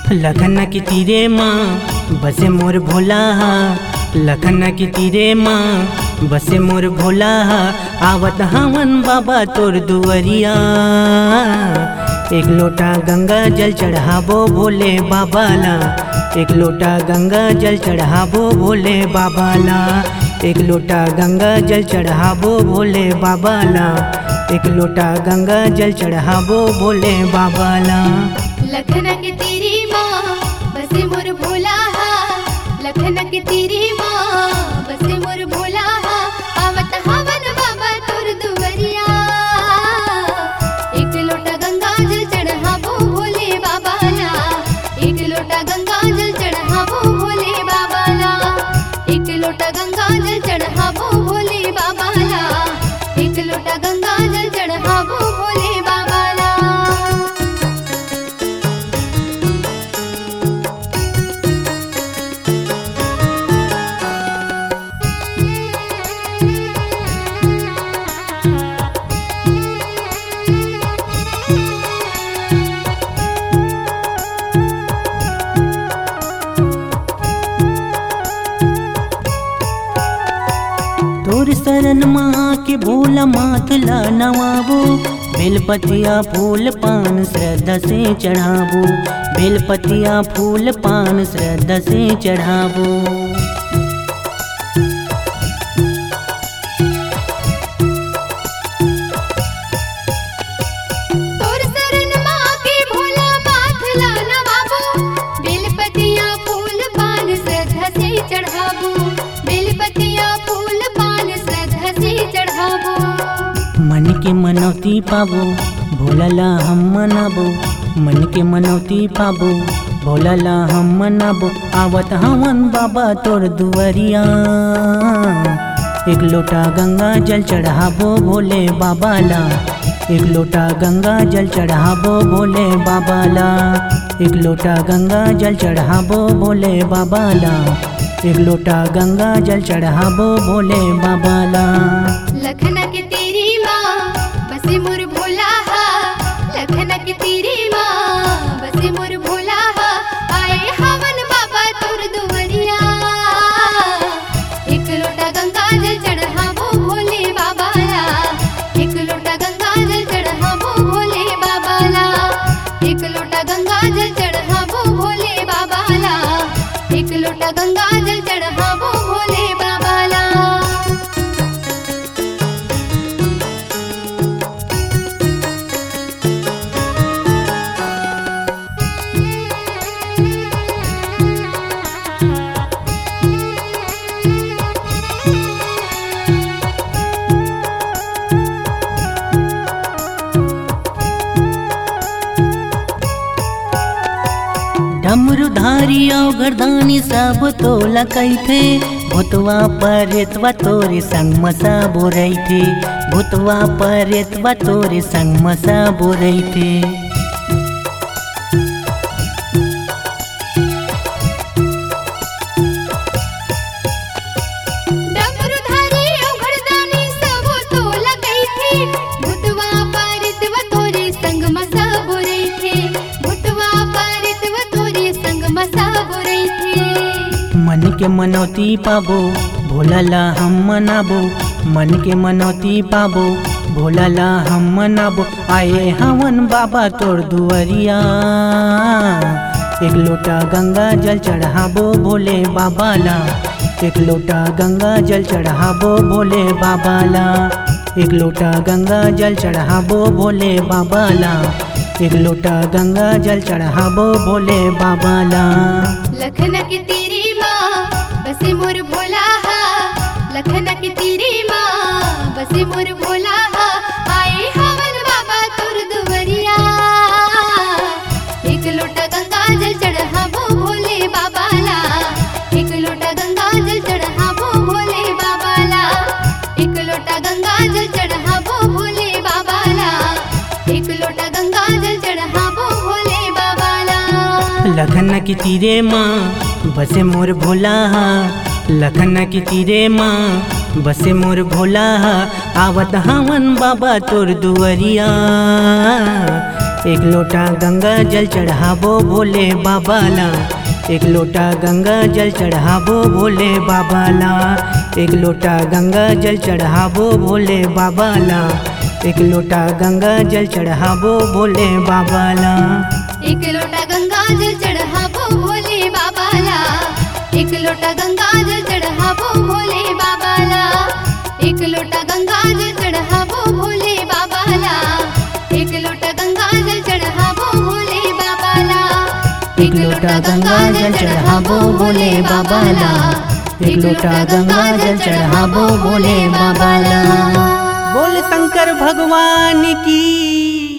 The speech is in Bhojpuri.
लखन की तीरे माँ बसे मोर भोला, लखन की तीरे माँ बसे मोर भोला। आवत हवन बाबा तोर दुवरिया, एक लोटा गंगा जल चढ़ाबो भोले बाबा ला, एक लोटा गंगा जल चढ़ाबो भोले बाबा ला, एक लोटा गंगा जल चढ़ाबो भोले बाबा ला, एक लोटा गंगा जल चढ़ाबो भोले बाबा ला। लखन की तेरी माँ बसे मोर भोला, लखन की तेरी माँ बसे मोर भोला। आवत हवन बाबा तोर दुवरिया, एक लोटा गंगा जल चढ़ाबो भोले बाबा ला, एक लोटा गंगा जल चढ़ाबो भोले बाबा ला, एक लोटा गंगा जल चढ़ाबो भोले बाबा ला, एक लोटा गंगा जल चढ़ाबो भोले बाबा ला। तोर शरण माँ के भोला माथ ला नवाबो, बेलपतिया फूल पान श्रद्धा से चढ़ाबो, बेलपतिया फूल पान श्रद्धा से चढ़ाबो। तोर शरण माँ के भोला माथ ला नवाबो, बेलपतिया फूल पान श्रद्धा से चढ़ाबो, बेलपतिया फूल पान श्रद्धा से चढ़ाबो। मन के मनौती पाबो भोला ला हम मनाबो, मन के मनौती पाबो भोला ला हम मनाबो। आवत हवन बाबा तोर दुवरिया, एक लोटा गंगा जल चढ़ाबो भोले बाबा ला, एक लोटा गंगा जल चढ़ाबो भोले बाबा ला, एक लोटा गंगा जल चढ़ाबो भोले बाबा ला, एक लोटा गंगा जल चढ़ाबो भोले बाबा ला। लखन की तेरी माँ बसे मोर भोला, लखन की तेरी माँ बसे मोर भोला। आए हवन बाबा तोर दुवरिया, एक लोटा गंगा जल चढ़ाबो भोले बाबा ला, एक लोटा गंगा जल चढ़ाबो भोले बाबा ला, एक लोटा गंगा जल चढ़ाबो भोले बाबा ला, एक लोटा गंगा जल चढ़ाबो भोले बाबा ला। डमरुधारी और गर्दानी सब तोला कैथे, भूतवा परेतवा तोरे संग मसा बोरई थे, भूतवा परेतवा तोरे संग मसा बोरई थे। डमरुधारी और गर्दानी सब तोला कैथे, भूतवा परेतवा तोरे संग मसा बोरई थे, भूतवा परेतवा तोरे संग मसा बोरई थे। मन के मनौती पाबो भोला ला हम मनाबो, मन के मनौती पाबो भोला ला हम मनाबो। आए हवन बाबा तोर दुवरिया, एक लोटा गंगा जल चढ़ाबो भोले बाबा ला, एक लोटा गंगा जल चढ़ाबो भोले बाबा ला, एक लोटा गंगा जल चढ़ाबो भोले बाबा ला, एक लोटा गंगा जल चढ़ाबो भोले बाबा ला। लखन की तेरी माँ बसे मोर भोला, लखन की तेरी माँ बसे मोर भोला। आए हवन बाबा तोर दुवरिया, एक लोटा गंगा जल चढ़ाबो भोले बाबा ला, एक लोटा गंगा जल चढ़ाबो भोले बाबा ला, एक लोटा गंगा जल चढ़ाबो भोले बाबा ला, एक लोटा गंगा जल चढ़ाबो भोले बाबा ला। लखन की तीरे माँ बसे मोर भोला, लखन की तीरे माँ बसे मोर भोला। आवत हवन बाबा तोर दुवरिया, एक लोटा गंगा जल चढ़ाबो भोले बाबा ला। एक लोटा गंगा जल चढ़ाबो भोले बाबा ला। एक लोटा गंगा जल चढ़ाबो भोले बाबा ला। एक लोटा गंगा जल चढ़ाबो भोले बाबा ला। एक लोटा गंगा जल चढ़ाबो भोले बाबा ला। एक लोटा गंगा जल चढ़ाबो भोले बाबा ला। एक लोटा गंगा जल चढ़ाबो भोले बाबा ला। एक लोटा गंगा जल चढ़ाबो भोले बाबा ला। एक लोटा गंगा जल चढ़ाबो भोले बाबा ला। एक लोटा गंगा जल चढ़ाबो भोले बाबा ला। बोल शंकर भगवान की।